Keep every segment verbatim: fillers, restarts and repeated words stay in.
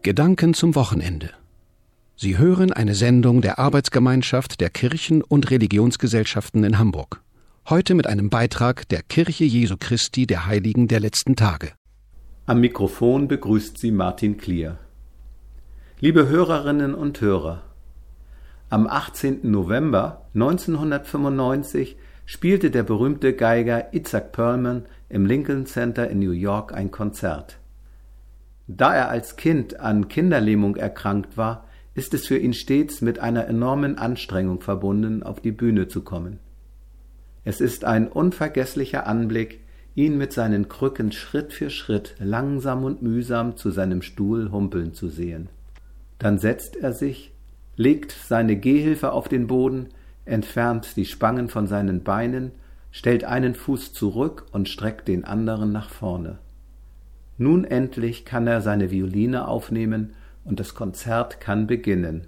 Gedanken zum Wochenende. Sie hören eine Sendung der Arbeitsgemeinschaft der Kirchen- und Religionsgesellschaften in Hamburg. Heute mit einem Beitrag der Kirche Jesu Christi der Heiligen der letzten Tage. Am Mikrofon begrüßt Sie Martin Klier. Liebe Hörerinnen und Hörer, am achtzehnten November neunzehnhundertfünfundneunzig spielte der berühmte Geiger Itzhak Perlman im Lincoln Center in New York ein Konzert. Da er als Kind an Kinderlähmung erkrankt war, ist es für ihn stets mit einer enormen Anstrengung verbunden, auf die Bühne zu kommen. Es ist ein unvergesslicher Anblick, ihn mit seinen Krücken Schritt für Schritt langsam und mühsam zu seinem Stuhl humpeln zu sehen. Dann setzt er sich, legt seine Gehhilfe auf den Boden, entfernt die Spangen von seinen Beinen, stellt einen Fuß zurück und streckt den anderen nach vorne. Nun endlich kann er seine Violine aufnehmen und das Konzert kann beginnen.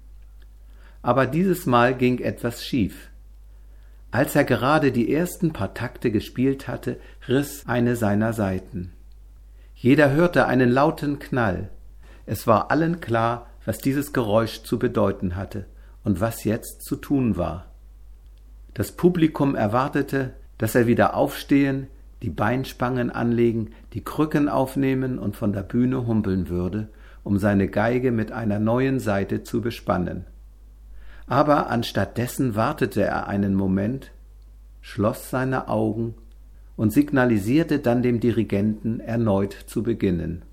Aber dieses Mal ging etwas schief. Als er gerade die ersten paar Takte gespielt hatte, riss eine seiner Saiten. Jeder hörte einen lauten Knall. Es war allen klar, was dieses Geräusch zu bedeuten hatte und was jetzt zu tun war. Das Publikum erwartete, dass er wieder aufstehen, die Beinspangen anlegen, die Krücken aufnehmen und von der Bühne humpeln würde, um seine Geige mit einer neuen Saite zu bespannen. Aber anstattdessen wartete er einen Moment, schloss seine Augen und signalisierte dann dem Dirigenten, erneut zu beginnen.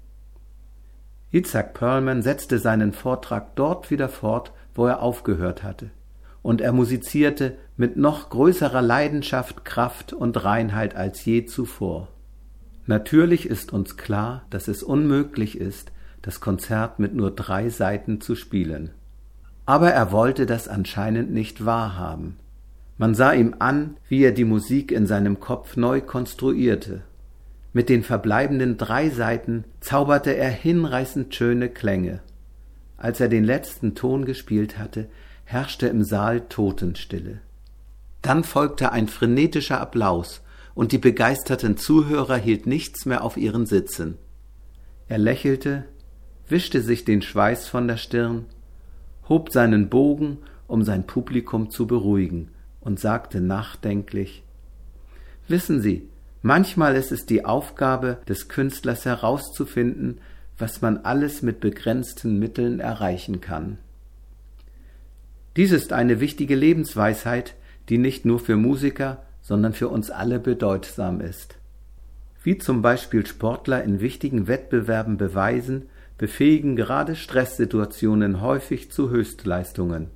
Itzhak Perlman setzte seinen Vortrag dort wieder fort, wo er aufgehört hatte, und er musizierte mit noch größerer Leidenschaft, Kraft und Reinheit als je zuvor. Natürlich ist uns klar, dass es unmöglich ist, das Konzert mit nur drei Saiten zu spielen. Aber er wollte das anscheinend nicht wahrhaben. Man sah ihm an, wie er die Musik in seinem Kopf neu konstruierte. Mit den verbleibenden drei Saiten zauberte er hinreißend schöne Klänge. Als er den letzten Ton gespielt hatte, herrschte im Saal Totenstille. Dann folgte ein frenetischer Applaus, und die begeisterten Zuhörer hielten nichts mehr auf ihren Sitzen. Er lächelte, wischte sich den Schweiß von der Stirn, hob seinen Bogen, um sein Publikum zu beruhigen, und sagte nachdenklich: »Wissen Sie, manchmal ist es die Aufgabe des Künstlers herauszufinden, was man alles mit begrenzten Mitteln erreichen kann.« Dies ist eine wichtige Lebensweisheit, die nicht nur für Musiker, sondern für uns alle bedeutsam ist. Wie zum Beispiel Sportler in wichtigen Wettbewerben beweisen, befähigen gerade Stresssituationen häufig zu Höchstleistungen.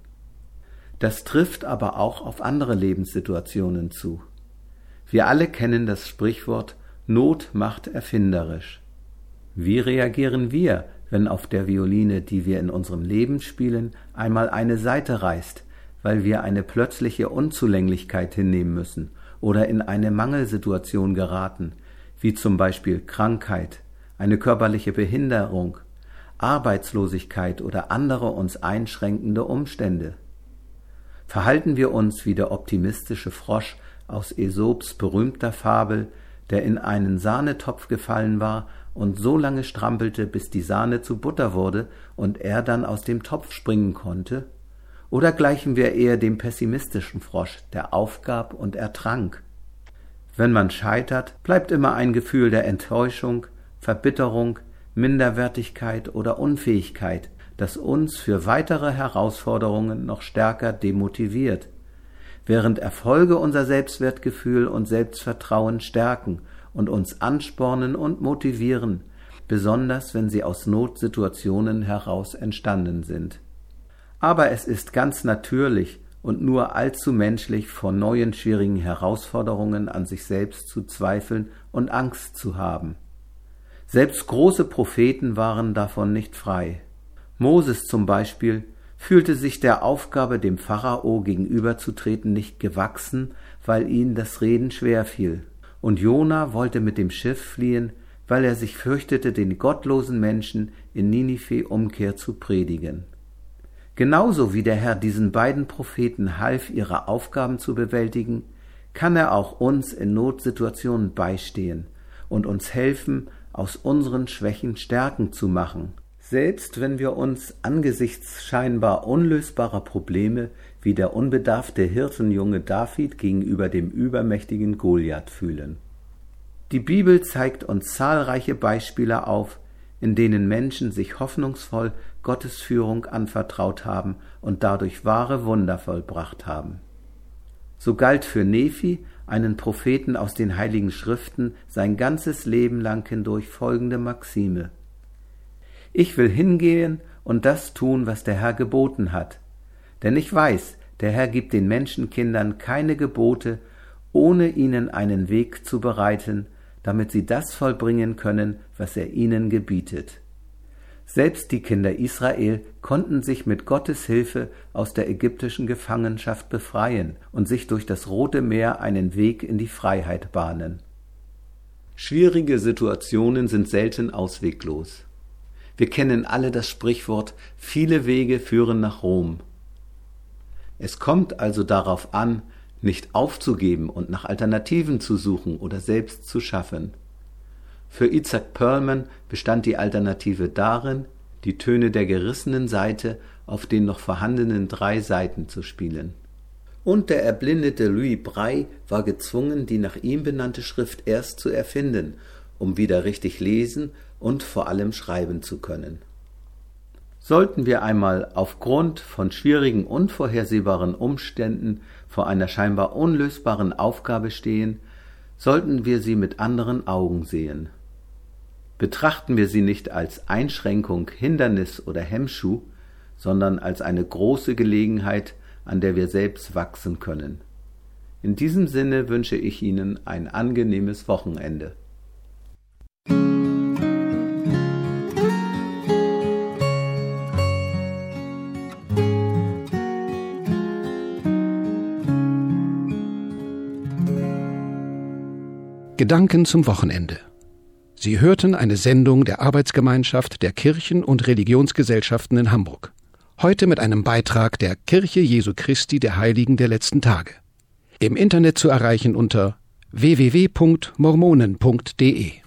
Das trifft aber auch auf andere Lebenssituationen zu. Wir alle kennen das Sprichwort Not macht erfinderisch. Wie reagieren wir, wenn auf der Violine, die wir in unserem Leben spielen, einmal eine Saite reißt, weil wir eine plötzliche Unzulänglichkeit hinnehmen müssen oder in eine Mangelsituation geraten, wie zum Beispiel Krankheit, eine körperliche Behinderung, Arbeitslosigkeit oder andere uns einschränkende Umstände? Verhalten wir uns wie der optimistische Frosch aus Aesops berühmter Fabel, der in einen Sahnetopf gefallen war und so lange strampelte, bis die Sahne zu Butter wurde und er dann aus dem Topf springen konnte? Oder gleichen wir eher dem pessimistischen Frosch, der aufgab und ertrank? Wenn man scheitert, bleibt immer ein Gefühl der Enttäuschung, Verbitterung, Minderwertigkeit oder Unfähigkeit, das uns für weitere Herausforderungen noch stärker demotiviert, während Erfolge unser Selbstwertgefühl und Selbstvertrauen stärken und uns anspornen und motivieren, besonders wenn sie aus Notsituationen heraus entstanden sind. Aber es ist ganz natürlich und nur allzu menschlich, vor neuen schwierigen Herausforderungen an sich selbst zu zweifeln und Angst zu haben. Selbst große Propheten waren davon nicht frei. Moses zum Beispiel fühlte sich der Aufgabe, dem Pharao gegenüberzutreten, nicht gewachsen, weil ihm das Reden schwer fiel. Und Jona wollte mit dem Schiff fliehen, weil er sich fürchtete, den gottlosen Menschen in Ninive Umkehr zu predigen. Genauso wie der Herr diesen beiden Propheten half, ihre Aufgaben zu bewältigen, kann er auch uns in Notsituationen beistehen und uns helfen, aus unseren Schwächen Stärken zu machen, Selbst wenn wir uns angesichts scheinbar unlösbarer Probleme wie der unbedarfte Hirtenjunge David gegenüber dem übermächtigen Goliath fühlen. Die Bibel zeigt uns zahlreiche Beispiele auf, in denen Menschen sich hoffnungsvoll Gottes Führung anvertraut haben und dadurch wahre Wunder vollbracht haben. So galt für Nephi, einen Propheten aus den Heiligen Schriften, sein ganzes Leben lang hindurch folgende Maxime: Ich will hingehen und das tun, was der Herr geboten hat. Denn ich weiß, der Herr gibt den Menschenkindern keine Gebote, ohne ihnen einen Weg zu bereiten, damit sie das vollbringen können, was er ihnen gebietet. Selbst die Kinder Israel konnten sich mit Gottes Hilfe aus der ägyptischen Gefangenschaft befreien und sich durch das Rote Meer einen Weg in die Freiheit bahnen. Schwierige Situationen sind selten ausweglos. Wir kennen alle das Sprichwort: Viele Wege führen nach Rom. Es kommt also darauf an, nicht aufzugeben und nach Alternativen zu suchen oder selbst zu schaffen. Für Isaac Perlman bestand die Alternative darin, die Töne der gerissenen Saite auf den noch vorhandenen drei Saiten zu spielen. Und der erblindete Louis Braille war gezwungen, die nach ihm benannte Schrift erst zu erfinden, um wieder richtig lesen und vor allem schreiben zu können. Sollten wir einmal aufgrund von schwierigen, unvorhersehbaren Umständen vor einer scheinbar unlösbaren Aufgabe stehen, sollten wir sie mit anderen Augen sehen. Betrachten wir sie nicht als Einschränkung, Hindernis oder Hemmschuh, sondern als eine große Gelegenheit, an der wir selbst wachsen können. In diesem Sinne wünsche ich Ihnen ein angenehmes Wochenende. Gedanken zum Wochenende. Sie hörten eine Sendung der Arbeitsgemeinschaft der Kirchen- und Religionsgesellschaften in Hamburg. Heute mit einem Beitrag der Kirche Jesu Christi der Heiligen der letzten Tage. Im Internet zu erreichen unter w w w punkt mormonen punkt d e.